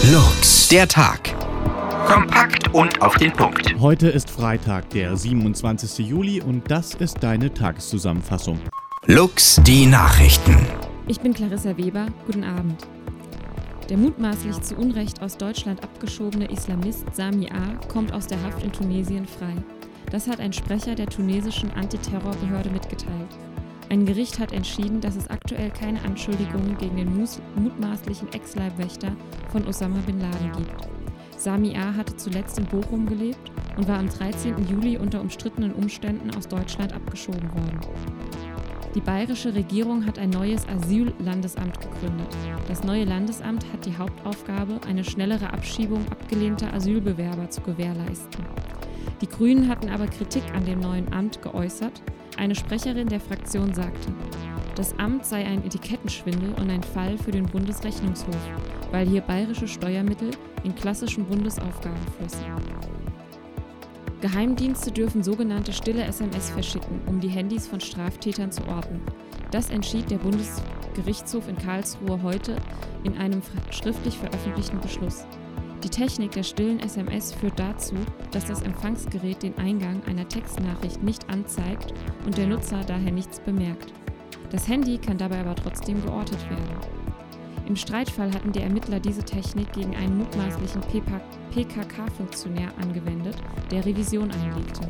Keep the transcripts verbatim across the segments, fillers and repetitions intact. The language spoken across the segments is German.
Luchs, der Tag. Kompakt und auf den Punkt. Heute ist Freitag, der siebenundzwanzigster Juli, und das ist deine Tageszusammenfassung. Luchs, die Nachrichten. Ich bin Clarissa Weber, guten Abend. Der mutmaßlich zu Unrecht aus Deutschland abgeschobene Islamist Sami A. kommt aus der Haft in Tunesien frei. Das hat ein Sprecher der tunesischen Antiterrorbehörde mitgeteilt. Ein Gericht hat entschieden, dass es aktuell keine Anschuldigungen gegen den mutmaßlichen Ex-Leibwächter von Osama bin Laden gibt. Sami A. hatte zuletzt in Bochum gelebt und war am dreizehnten Juli unter umstrittenen Umständen aus Deutschland abgeschoben worden. Die bayerische Regierung hat ein neues Asyllandesamt gegründet. Das neue Landesamt hat die Hauptaufgabe, eine schnellere Abschiebung abgelehnter Asylbewerber zu gewährleisten. Die Grünen hatten aber Kritik an dem neuen Amt geäußert. Eine Sprecherin der Fraktion sagte, das Amt sei ein Etikettenschwindel und ein Fall für den Bundesrechnungshof, weil hier bayerische Steuermittel in klassischen Bundesaufgaben fließen. Geheimdienste dürfen sogenannte stille S M S verschicken, um die Handys von Straftätern zu orten. Das entschied der Bundesgerichtshof in Karlsruhe heute in einem schriftlich veröffentlichten Beschluss. Die Technik der stillen S M S führt dazu, dass das Empfangsgerät den Eingang einer Textnachricht nicht anzeigt und der Nutzer daher nichts bemerkt. Das Handy kann dabei aber trotzdem geortet werden. Im Streitfall hatten die Ermittler diese Technik gegen einen mutmaßlichen P K K-Funktionär angewendet, der Revision einlegte.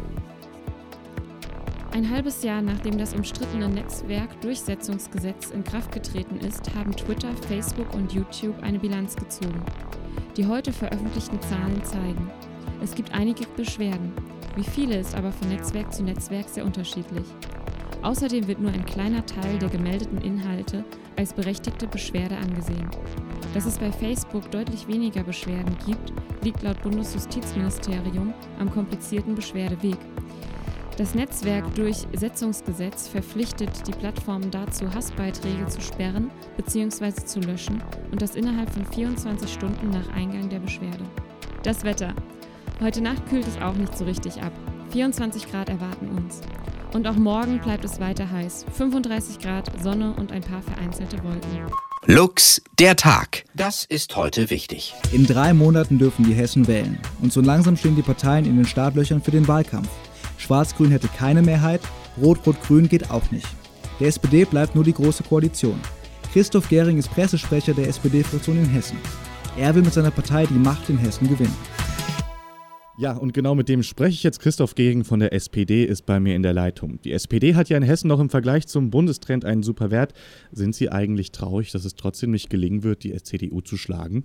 Ein halbes Jahr nachdem das umstrittene Netzwerkdurchsetzungsgesetz in Kraft getreten ist, haben Twitter, Facebook und YouTube eine Bilanz gezogen. Die heute veröffentlichten Zahlen zeigen, es gibt einige Beschwerden. Wie viele ist aber von Netzwerk zu Netzwerk sehr unterschiedlich. Außerdem wird nur ein kleiner Teil der gemeldeten Inhalte als berechtigte Beschwerde angesehen. Dass es bei Facebook deutlich weniger Beschwerden gibt, liegt laut Bundesjustizministerium am komplizierten Beschwerdeweg. Das Netzwerkdurchsetzungsgesetz verpflichtet die Plattformen dazu, Hassbeiträge zu sperren bzw. zu löschen und das innerhalb von vierundzwanzig Stunden nach Eingang der Beschwerde. Das Wetter. Heute Nacht kühlt es auch nicht so richtig ab. vierundzwanzig Grad erwarten uns. Und auch morgen bleibt es weiter heiß. fünfunddreißig Grad, Sonne und ein paar vereinzelte Wolken. Luchs, der Tag. Das ist heute wichtig. In drei Monaten dürfen die Hessen wählen. Und so langsam stehen die Parteien in den Startlöchern für den Wahlkampf. Schwarz-Grün hätte keine Mehrheit, Rot-Rot-Grün geht auch nicht. Der S P D bleibt nur die Große Koalition. Christoph Gehring ist Pressesprecher der S P D-Fraktion in Hessen. Er will mit seiner Partei die Macht in Hessen gewinnen. Ja, und genau mit dem spreche ich jetzt. Christoph Gehring von der S P D ist bei mir in der Leitung. Die S P D hat ja in Hessen noch im Vergleich zum Bundestrend einen super Wert. Sind Sie eigentlich traurig, dass es trotzdem nicht gelingen wird, die C D U zu schlagen?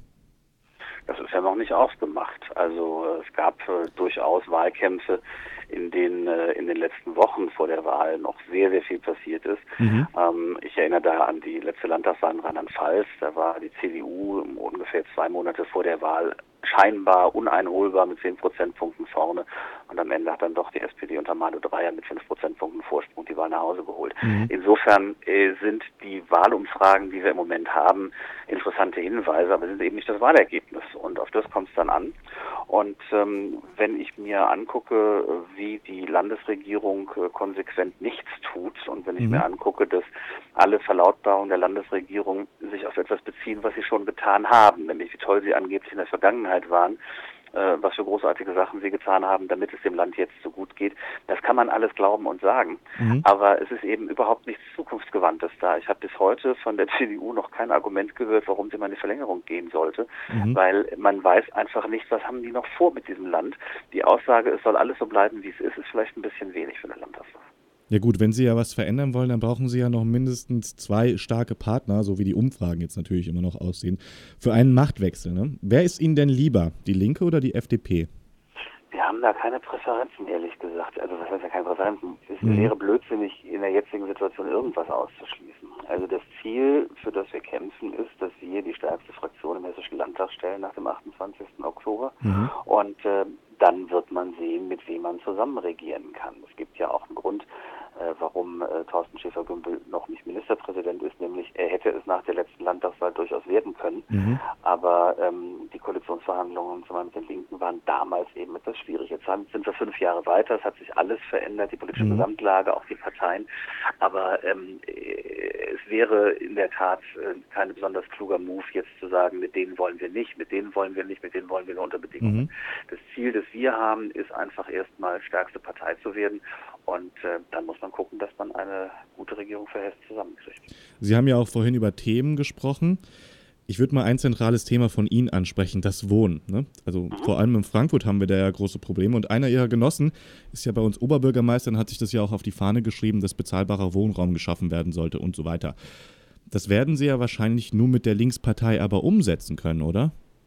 Das ist ja noch nicht ausgemacht. Also es gab äh, durchaus Wahlkämpfe, in denen äh, in den letzten Wochen vor der Wahl noch sehr, sehr viel passiert ist. Mhm. Ähm, ich erinnere da an die letzte Landtagswahl in Rheinland-Pfalz. Da war die C D U ungefähr zwei Monate vor der Wahl scheinbar uneinholbar mit zehn Prozentpunkten vorne. Und am Ende hat dann doch die S P D unter Malu Dreyer mit fünf Prozentpunkten Vorsprung die Wahl nach Hause geholt. Mhm. Insofern äh, sind die Wahlumfragen, die wir im Moment haben, interessante Hinweise, aber sind eben nicht das Wahlergebnis. Und auf das kommt es dann an. Und ähm, wenn ich mir angucke, wie die Landesregierung äh, konsequent nichts tut und wenn ich mhm. mir angucke, dass alle Verlautbarungen der Landesregierung sich auf etwas beziehen, was sie schon getan haben, nämlich wie toll sie angeblich in der Vergangenheit waren, äh, was für großartige Sachen sie getan haben, damit es dem Land jetzt so gut geht. Das kann man alles glauben und sagen. Mhm. Aber es ist eben überhaupt nichts Zukunftsgewandtes da. Ich habe bis heute von der C D U noch kein Argument gehört, warum sie mal in die Verlängerung gehen sollte, mhm. weil man weiß einfach nicht, was haben die noch vor mit diesem Land. Die Aussage, es soll alles so bleiben, wie es ist, ist vielleicht ein bisschen wenig für eine Landtagswahl. Ja gut, wenn Sie ja was verändern wollen, dann brauchen Sie ja noch mindestens zwei starke Partner, so wie die Umfragen jetzt natürlich immer noch aussehen, für einen Machtwechsel. Ne? Wer ist Ihnen denn lieber, die Linke oder die F D P? Wir haben da keine Präferenzen, ehrlich gesagt. Also was heißt ja keine Präferenzen? Es Mhm. wäre blödsinnig, in der jetzigen Situation irgendwas auszuschließen. Also das Ziel, für das wir kämpfen, ist, dass wir die stärkste Fraktion im Hessischen Landtag stellen nach dem achtundzwanzigsten Oktober. Mhm. Und äh, dann wird man sehen, mit wem man zusammen regieren kann. Es gibt ja auch einen Grund, äh, warum äh, Thorsten Schäfer-Gümbel noch nicht Ministerpräsident ist, nämlich er hätte es nach der letzten Landtagswahl durchaus werden können. Mhm. Aber ähm, die Koalitionsverhandlungen zusammen mit den Linken waren damals eben etwas schwierig. Jetzt sind wir fünf Jahre weiter, es hat sich alles verändert, die politische mhm. Gesamtlage, auch die Parteien. Aber ähm, es wäre in der Tat äh, kein besonders kluger Move, jetzt zu sagen, mit denen wollen wir nicht, mit denen wollen wir nicht, mit denen wollen wir nur unter Bedingungen. Mhm. Das Ziel, das wir haben, ist einfach erstmal stärkste Partei zu werden. Und äh, dann muss man gucken, dass man eine gute Regierung für Hessen zusammenkriegt. Sie haben ja auch vorhin über Themen gesprochen. Ich würde mal ein zentrales Thema von Ihnen ansprechen, das Wohnen. Ne? Also mhm. vor allem in Frankfurt haben wir da ja große Probleme. Und einer Ihrer Genossen ist ja bei uns Oberbürgermeister und hat sich das ja auch auf die Fahne geschrieben, dass bezahlbarer Wohnraum geschaffen werden sollte und so weiter. Das werden Sie ja wahrscheinlich nur mit der Linkspartei aber umsetzen können, oder?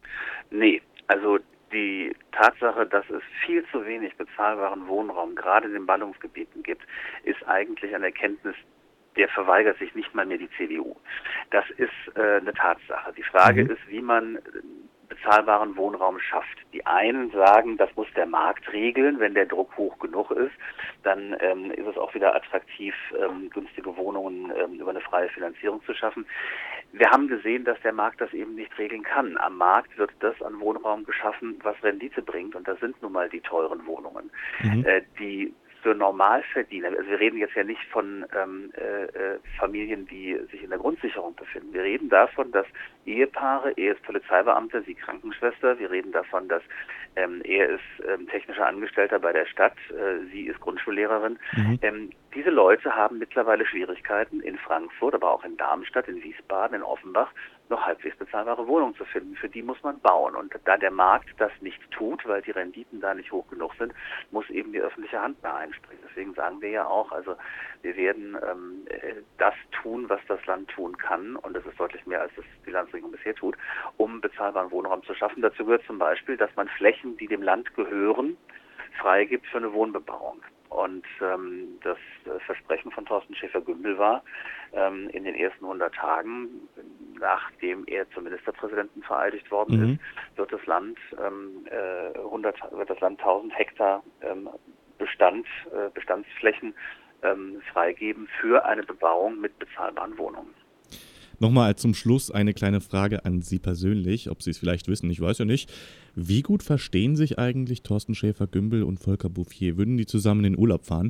Nee, also die Tatsache, dass es viel zu wenig bezahlbaren Wohnraum gerade in den Ballungsgebieten gibt, ist eigentlich eine Erkenntnis, der verweigert sich nicht mal mehr die C D U. Das ist äh, eine Tatsache. Die Frage mhm. ist, wie man bezahlbaren Wohnraum schafft. Die einen sagen, das muss der Markt regeln, wenn der Druck hoch genug ist, dann ähm, ist es auch wieder attraktiv, ähm, günstige Wohnungen ähm, über eine freie Finanzierung zu schaffen. Wir haben gesehen, dass der Markt das eben nicht regeln kann. Am Markt wird das an Wohnraum geschaffen, was Rendite bringt, und das sind nun mal die teuren Wohnungen. Mhm. Äh, die für Normalverdiener, also wir reden jetzt ja nicht von ähm, äh, Familien, die sich in der Grundsicherung befinden. Wir reden davon, dass Ehepaare, er ist Polizeibeamter, sie Krankenschwester, wir reden davon, dass ähm, er ist ähm, technischer Angestellter bei der Stadt, äh, sie ist Grundschullehrerin. Mhm. Ähm, diese Leute haben mittlerweile Schwierigkeiten, in Frankfurt, aber auch in Darmstadt, in Wiesbaden, in Offenbach noch halbwegs bezahlbare Wohnungen zu finden. Für die muss man bauen. Und da der Markt das nicht tut, weil die Renditen da nicht hoch genug sind, muss eben die öffentliche Hand da einspringen. Deswegen sagen wir ja auch, also wir werden ähm, das tun, was das Land tun kann, und das ist deutlich mehr, als das die Landesregierung bisher tut, um bezahlbaren Wohnraum zu schaffen. Dazu gehört zum Beispiel, dass man Flächen, die dem Land gehören, freigibt für eine Wohnbebauung. Und ähm, das äh, Versprechen von Thorsten Schäfer-Gümbel war, ähm, in den ersten hundert Tagen, nachdem er zum Ministerpräsidenten vereidigt worden mhm. ist, wird das Land ähm, äh, hundert, wird das Land tausend Hektar ähm, Bestand, äh, Bestandsflächen ähm, freigeben für eine Bebauung mit bezahlbaren Wohnungen. Nochmal zum Schluss eine kleine Frage an Sie persönlich, ob Sie es vielleicht wissen, ich weiß ja nicht. Wie gut verstehen sich eigentlich Thorsten Schäfer-Gümbel und Volker Bouffier? Würden die zusammen in den Urlaub fahren?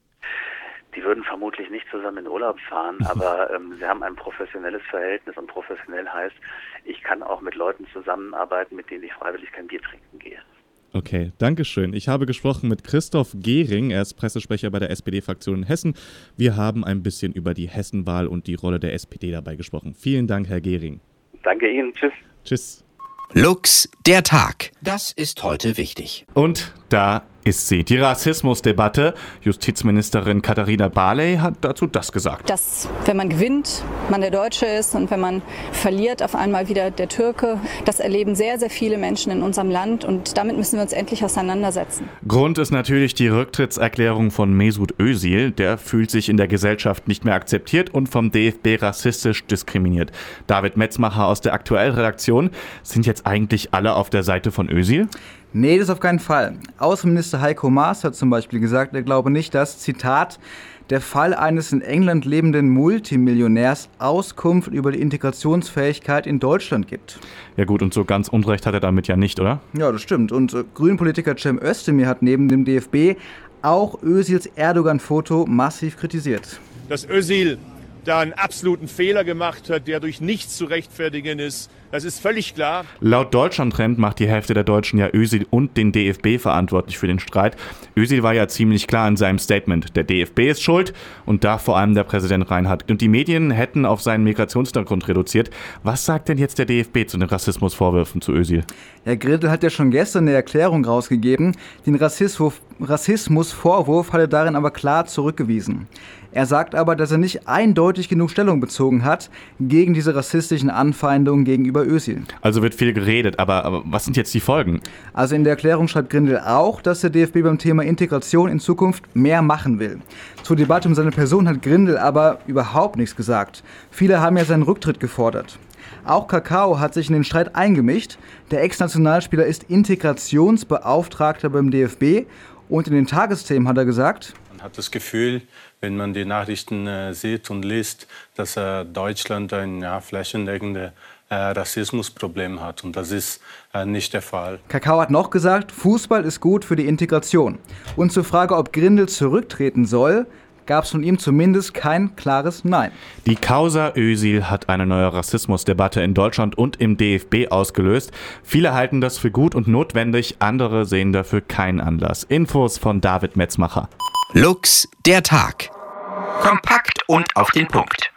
Die würden vermutlich nicht zusammen in Urlaub fahren, aber ähm, sie haben ein professionelles Verhältnis, und professionell heißt, ich kann auch mit Leuten zusammenarbeiten, mit denen ich freiwillig kein Bier trinken gehe. Okay, danke schön. Ich habe gesprochen mit Christoph Gehring, er ist Pressesprecher bei der S P D-Fraktion in Hessen. Wir haben ein bisschen über die Hessenwahl und die Rolle der S P D dabei gesprochen. Vielen Dank, Herr Gehring. Danke Ihnen, tschüss. Tschüss. Lux, der Tag. Das ist heute wichtig. Und da ist sie. Die Rassismusdebatte. Justizministerin Katharina Barley hat dazu das gesagt. Dass, wenn man gewinnt, man der Deutsche ist, und wenn man verliert, auf einmal wieder der Türke. Das erleben sehr, sehr viele Menschen in unserem Land, und damit müssen wir uns endlich auseinandersetzen. Grund ist natürlich die Rücktrittserklärung von Mesut Özil. Der fühlt sich in der Gesellschaft nicht mehr akzeptiert und vom D F B rassistisch diskriminiert. David Metzmacher aus der Aktuell-Redaktion. Sind jetzt eigentlich alle auf der Seite von Özil? Nee, das auf keinen Fall. Außenminister Heiko Maas hat zum Beispiel gesagt, er glaube nicht, dass, Zitat, der Fall eines in England lebenden Multimillionärs Auskunft über die Integrationsfähigkeit in Deutschland gibt. Ja gut, und so ganz Unrecht hat er damit ja nicht, oder? Ja, das stimmt. Und äh, Grünen-Politiker Cem Özdemir hat neben dem D F B auch Özils Erdogan-Foto massiv kritisiert. Dass Özil da einen absoluten Fehler gemacht hat, der durch nichts zu rechtfertigen ist, das ist völlig klar. Laut Deutschland-Trend macht die Hälfte der Deutschen ja Özil und den D F B verantwortlich für den Streit. Özil war ja ziemlich klar in seinem Statement. Der D F B ist schuld, und da vor allem der Präsident Reinhardt. Und die Medien hätten auf seinen Migrationshintergrund reduziert. Was sagt denn jetzt der D F B zu den Rassismusvorwürfen zu Özil? Herr Gredl hat ja schon gestern eine Erklärung rausgegeben. Den Rassismus, Rassismusvorwurf hat er darin aber klar zurückgewiesen. Er sagt aber, dass er nicht eindeutig genug Stellung bezogen hat gegen diese rassistischen Anfeindungen gegenüber Özil. Also wird viel geredet, aber, aber was sind jetzt die Folgen? Also in der Erklärung schreibt Grindel auch, dass der D F B beim Thema Integration in Zukunft mehr machen will. Zur Debatte um seine Person hat Grindel aber überhaupt nichts gesagt. Viele haben ja seinen Rücktritt gefordert. Auch Kakao hat sich in den Streit eingemischt. Der Ex-Nationalspieler ist Integrationsbeauftragter beim D F B, und in den Tagesthemen hat er gesagt: Man hat das Gefühl, wenn man die Nachrichten äh, sieht und liest, dass äh, Deutschland ein ja, flächendeckendes äh, Rassismusproblem hat. Und das ist äh, nicht der Fall. Kakao hat noch gesagt, Fußball ist gut für die Integration. Und zur Frage, ob Grindel zurücktreten soll, gab es von ihm zumindest kein klares Nein. Die Causa Özil hat eine neue Rassismusdebatte in Deutschland und im D F B ausgelöst. Viele halten das für gut und notwendig, andere sehen dafür keinen Anlass. Infos von David Metzmacher. Lux, der Tag. Kompakt und auf den Punkt.